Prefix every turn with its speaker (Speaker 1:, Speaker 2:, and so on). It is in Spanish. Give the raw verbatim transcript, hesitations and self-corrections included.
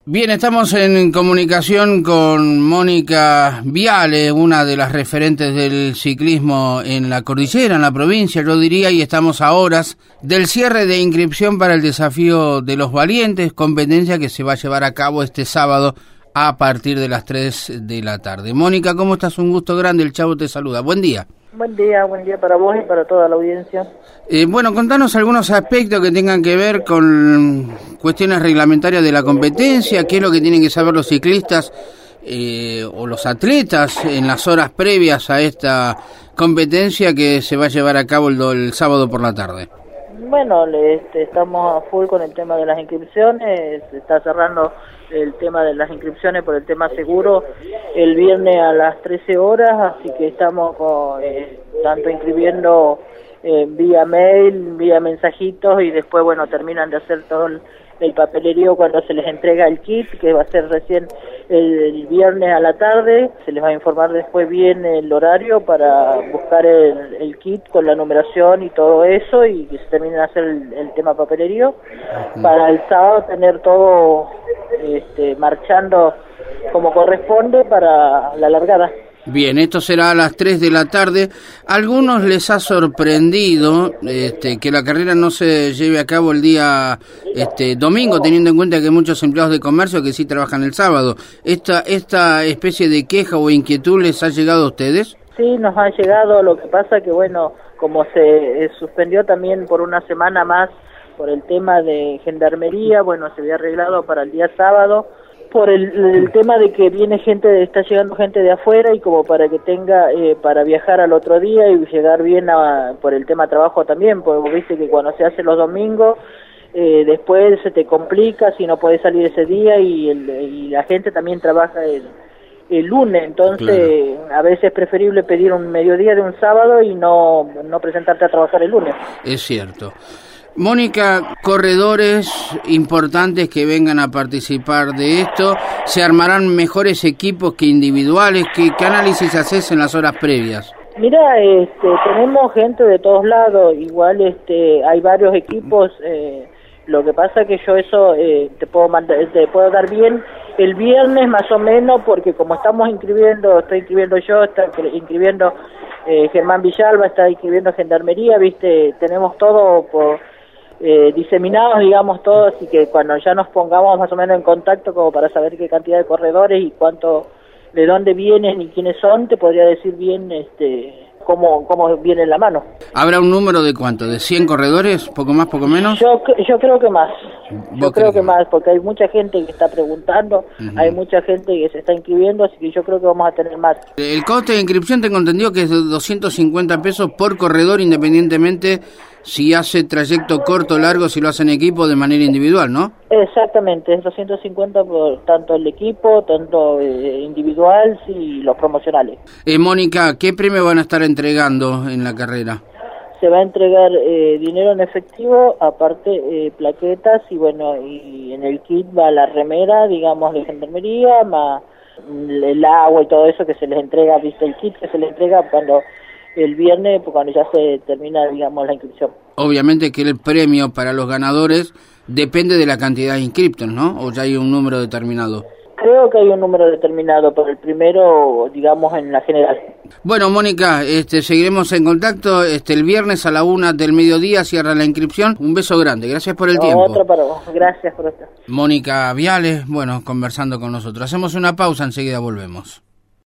Speaker 1: Bien, estamos en comunicación con Mónica Viale, una de las referentes del ciclismo en la cordillera, en la provincia, yo diría, y estamos a horas del cierre de inscripción para el Desafío de los Valientes, competencia que se va a llevar a cabo este sábado a partir de las tres de la tarde. Mónica, ¿cómo estás? Un gusto grande, el Chavo te saluda. Buen día.
Speaker 2: Buen día, buen día para vos y para toda la audiencia.
Speaker 1: Eh, bueno, contanos algunos aspectos que tengan que ver con cuestiones reglamentarias de la competencia, qué es lo que tienen que saber los ciclistas eh, o los atletas en las horas previas a esta competencia que se va a llevar a cabo el, el sábado por la tarde.
Speaker 2: Bueno, este, estamos a full con el tema de las inscripciones, se está cerrando el tema de las inscripciones por el tema seguro el viernes a las trece horas, así que estamos con, eh, tanto inscribiendo eh, vía mail, vía mensajitos y después, bueno, terminan de hacer todo el, el papelerío cuando se les entrega el kit, que va a ser recién el, el viernes a la tarde. Se les va a informar después bien el horario para buscar el, el kit con la numeración y todo eso, y que se termine de hacer el, el tema papelerío para el sábado tener todo este, marchando como corresponde para la largada.
Speaker 1: Bien, esto será a las tres de la tarde. ¿A algunos les ha sorprendido este, que la carrera no se lleve a cabo el día este, domingo, teniendo en cuenta que hay muchos empleados de comercio que sí trabajan el sábado? ¿Esta, esta especie de queja o inquietud les ha llegado a ustedes?
Speaker 2: Sí, nos ha llegado. Lo que pasa que, bueno, como se eh, suspendió también por una semana más por el tema de gendarmería, bueno, se había arreglado para el día sábado, por el, el tema de que viene gente, está llegando gente de afuera y como para que tenga, eh, para viajar al otro día y llegar bien a, por el tema trabajo también, porque viste que cuando se hace los domingos, eh, después se te complica si no puedes salir ese día y, el, y la gente también trabaja el, el lunes, entonces claro, a veces es preferible pedir un mediodía de un sábado y no, no presentarte a trabajar el lunes.
Speaker 1: Es cierto. Mónica, corredores importantes que vengan a participar de esto, ¿se armarán mejores equipos que individuales? ¿Qué, qué análisis haces en las horas previas?
Speaker 2: Mira, este, tenemos gente de todos lados, igual este, hay varios equipos, eh, lo que pasa que yo eso eh, te puedo mandar, te puedo dar bien el viernes más o menos, porque como estamos inscribiendo, estoy inscribiendo yo, está inscribiendo eh, Germán Villalba, está inscribiendo Gendarmería, viste, tenemos todo por... Eh, diseminados, digamos, todos, y que cuando ya nos pongamos más o menos en contacto como para saber qué cantidad de corredores y cuánto, de dónde vienen y quiénes son, te podría decir bien este cómo, cómo viene en la mano.
Speaker 1: ¿Habrá un número de cuánto? ¿De cien corredores? ¿Poco más, poco menos?
Speaker 2: Yo yo creo que más. Yo creo que más, porque hay mucha gente que está preguntando, uh-huh. Hay mucha gente que se está inscribiendo, así que yo creo que vamos a tener más.
Speaker 1: El coste de inscripción tengo entendido que es de doscientos cincuenta pesos por corredor, independientemente si hace trayecto corto o largo, si lo hace en equipo de manera individual, ¿no?
Speaker 2: Exactamente, es doscientos cincuenta por tanto el equipo, tanto eh, individual y los promocionales.
Speaker 1: Eh, Mónica, ¿qué premio van a estar entregando en la carrera?
Speaker 2: Se va a entregar eh, dinero en efectivo, aparte eh, plaquetas y bueno, y en el kit va la remera, digamos, de gendarmería, más el agua y todo eso que se les entrega, viste el kit que se les entrega cuando el viernes, cuando ya se termina, digamos, la inscripción. Obviamente que el premio para los ganadores depende de la cantidad de inscriptos, ¿no? ¿O ya hay un número determinado? Creo que hay un número determinado, pero el primero, digamos, en la general.
Speaker 1: Bueno, Mónica, este, seguiremos en contacto. Este, el viernes a la una del mediodía cierra la inscripción. Un beso grande. Gracias por el no, tiempo.
Speaker 2: Otro para vos. Gracias por esto.
Speaker 1: Mónica Viale, bueno, conversando con nosotros. Hacemos una pausa, enseguida volvemos.